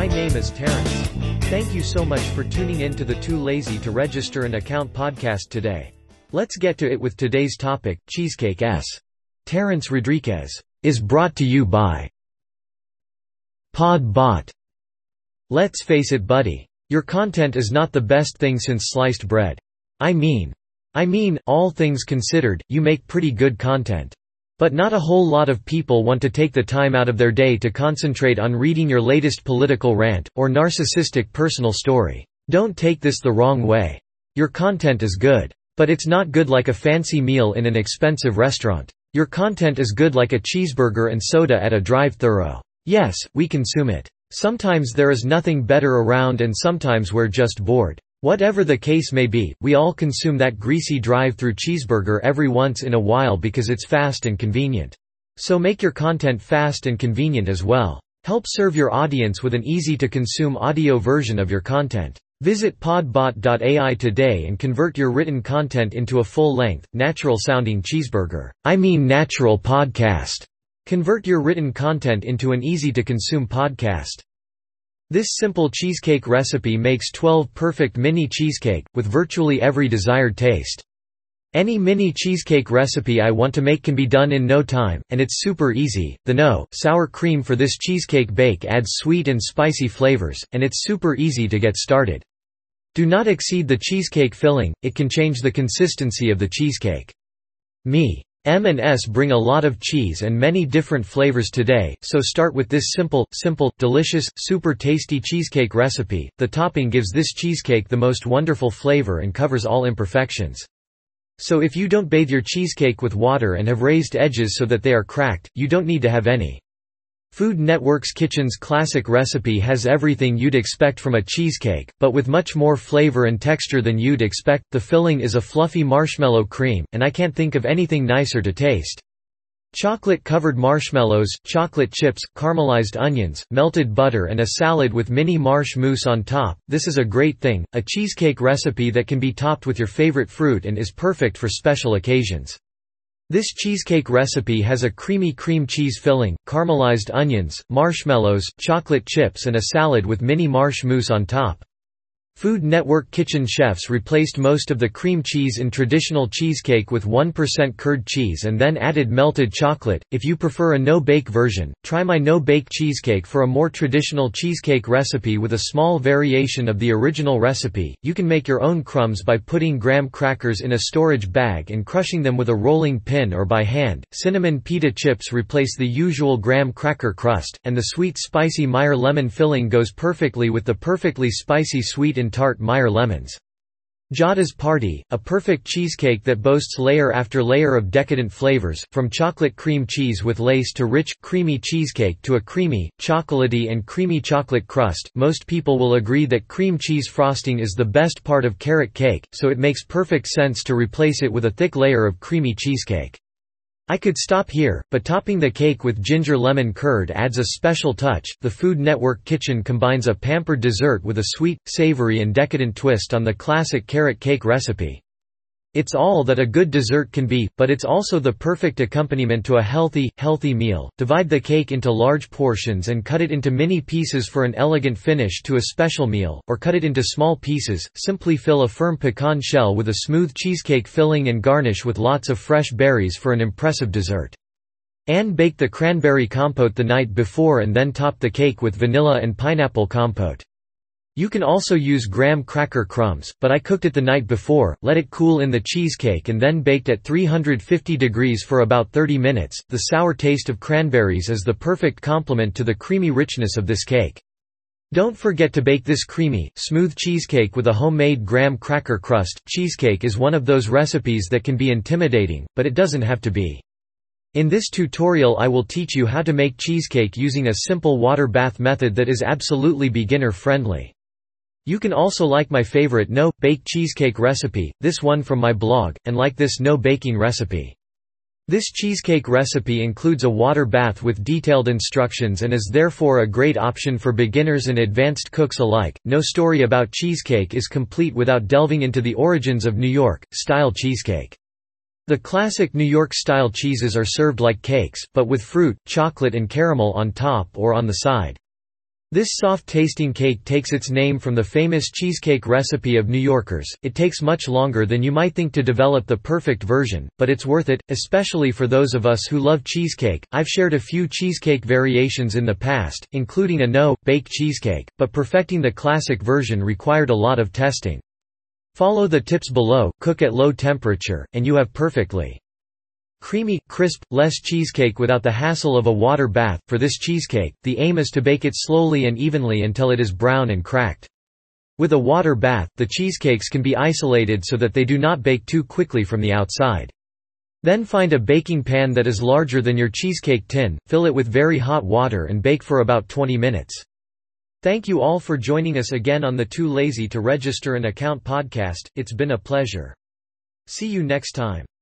My name is Terrence. Thank you so much for tuning in to the Too Lazy to Register an Account podcast today. Let's get to it with today's topic, Cheesecake S. Terrence Rodriguez. Is brought to you by Podbot. Let's face it, buddy. Your content is not the best thing since sliced bread. I mean, all things considered, you make pretty good content. But not a whole lot of people want to take the time out of their day to concentrate on reading your latest political rant, or narcissistic personal story. Don't take this the wrong way. Your content is good. But it's not good like a fancy meal in an expensive restaurant. Your content is good like a cheeseburger and soda at a drive-thru. Yes, we consume it. Sometimes there is nothing better around and sometimes we're just bored. Whatever the case may be, we all consume that greasy drive-thru cheeseburger every once in a while because it's fast and convenient. So make your content fast and convenient as well. Help serve your audience with an easy-to-consume audio version of your content. Visit podbot.ai today and convert your written content into a full-length, natural-sounding cheeseburger. Natural podcast. Convert your written content into an easy-to-consume podcast. This simple cheesecake recipe makes 12 perfect mini cheesecake, with virtually every desired taste. Any mini cheesecake recipe I want to make can be done in no time, and it's super easy. The sour cream for this cheesecake bake adds sweet and spicy flavors, and it's super easy to get started. Do not exceed the cheesecake filling, it can change the consistency of the cheesecake. M&S bring a lot of cheese and many different flavors today, so start with this simple, delicious, super tasty cheesecake recipe. The topping gives this cheesecake the most wonderful flavor and covers all imperfections. So if you don't bathe your cheesecake with water and have raised edges so that they are cracked, you don't need to have any. Food Network's Kitchen's classic recipe has everything you'd expect from a cheesecake, but with much more flavor and texture than you'd expect. The filling is a fluffy marshmallow cream, and I can't think of anything nicer to taste. Chocolate-covered marshmallows, chocolate chips, caramelized onions, melted butter and a salad with mini marsh mousse on top. This is a great thing, a cheesecake recipe that can be topped with your favorite fruit and is perfect for special occasions. This cheesecake recipe has a creamy cream cheese filling, caramelized onions, marshmallows, chocolate chips and a salad with mini marsh mousse on top. Food Network Kitchen chefs replaced most of the cream cheese in traditional cheesecake with 1% curd cheese and then added melted chocolate. If you prefer a no-bake version, try my no-bake cheesecake. For a more traditional cheesecake recipe with a small variation of the original recipe, you can make your own crumbs by putting graham crackers in a storage bag and crushing them with a rolling pin or by hand. Cinnamon pita chips replace the usual graham cracker crust, and the sweet spicy Meyer lemon filling goes perfectly with the perfectly spicy sweet and tart Meyer lemons. Jada's Party, a perfect cheesecake that boasts layer after layer of decadent flavors, from chocolate cream cheese with lace to rich, creamy cheesecake to a creamy, chocolatey and creamy chocolate crust. Most people will agree that cream cheese frosting is the best part of carrot cake, so it makes perfect sense to replace it with a thick layer of creamy cheesecake. I could stop here, but topping the cake with ginger lemon curd adds a special touch. The Food Network Kitchen combines a pampered dessert with a sweet, savory and decadent twist on the classic carrot cake recipe. It's all that a good dessert can be, but it's also the perfect accompaniment to a healthy meal. Divide the cake into large portions and cut it into mini pieces for an elegant finish to a special meal, or cut it into small pieces. Simply fill a firm pecan shell with a smooth cheesecake filling and garnish with lots of fresh berries for an impressive dessert. And bake the cranberry compote the night before and then top the cake with vanilla and pineapple compote. You can also use graham cracker crumbs, but I cooked it the night before, let it cool in the cheesecake and then baked at 350 degrees for about 30 minutes. The sour taste of cranberries is the perfect complement to the creamy richness of this cake. Don't forget to bake this creamy, smooth cheesecake with a homemade graham cracker crust. Cheesecake is one of those recipes that can be intimidating, but it doesn't have to be. In this tutorial I will teach you how to make cheesecake using a simple water bath method that is absolutely beginner-friendly. You can also like my favorite no-bake cheesecake recipe, this one from my blog, and like this no-baking recipe. This cheesecake recipe includes a water bath with detailed instructions and is therefore a great option for beginners and advanced cooks alike. No story about cheesecake is complete without delving into the origins of New York-style cheesecake. The classic New York-style cheeses are served like cakes, but with fruit, chocolate and caramel on top or on the side. This soft-tasting cake takes its name from the famous cheesecake recipe of New Yorkers. It takes much longer than you might think to develop the perfect version, but it's worth it, especially for those of us who love cheesecake. I've shared a few cheesecake variations in the past, including a no-bake cheesecake, but perfecting the classic version required a lot of testing. Follow the tips below, cook at low temperature, and you have perfectly creamy, crisp, less cheesecake without the hassle of a water bath. For this cheesecake, the aim is to bake it slowly and evenly until it is brown and cracked. With a water bath, the cheesecakes can be isolated so that they do not bake too quickly from the outside. Then find a baking pan that is larger than your cheesecake tin, fill it with very hot water and bake for about 20 minutes. Thank you all for joining us again on the Too Lazy to Register an Account podcast. It's been a pleasure. See you next time.